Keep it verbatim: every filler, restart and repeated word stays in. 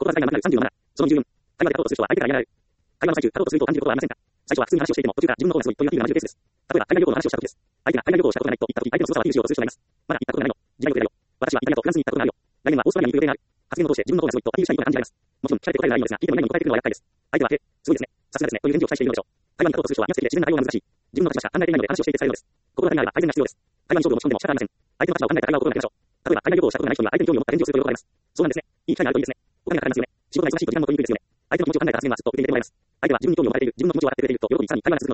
は会話の中さんじゅうのなな。そのにじゅうよん。会話で過去とする人は相手から言いられる。会話の最中、過去とすると感じることはありませんか？最初は普通に話をしていても、途中から自分の方がすごいというアピールがなじるケースです。例えば、海外旅行の話をした時です。相手が海外旅行をしたことがないと言った時、相手の凄さはアピールしようとする人がいます。まだ行ったことがないの。時代をくれよ。私はイタリアとフランスに行ったことがあるよ。来年はオーストラリアに行く予定がある。発言を通して自分の方がすごいとアピールしたい意図が感じられます。もちろん、聞かれて答える内容ですが、聞いても何も答えてくるのは厄介です。相手は、え、すごいですね。さすがですね。という返事を期待しているのでしょう。会話に過去とする人は話していて自然な対応が難しい。自分の立場しか考えていないので話をしていて伝えるのです。心当たりがあれば改善が必要です。会話に勝負を持ち込んでも仕方ありません。相手の立場を考えた会話を心がけましょう。例えば、海外旅行をしたことがない人には相手に興味を持った返事をすると喜ばれます。そうなんですね。いい機会があるといいですね。お金がかかりますよね。仕事が忙しいと時間も取りにくいですよね。相手の気持ちを考えた発言はすっと受けていてもらえます。相手は自分に興味を持たれている、自分の気持ちを分かってくれていると喜び、さらに会話が続く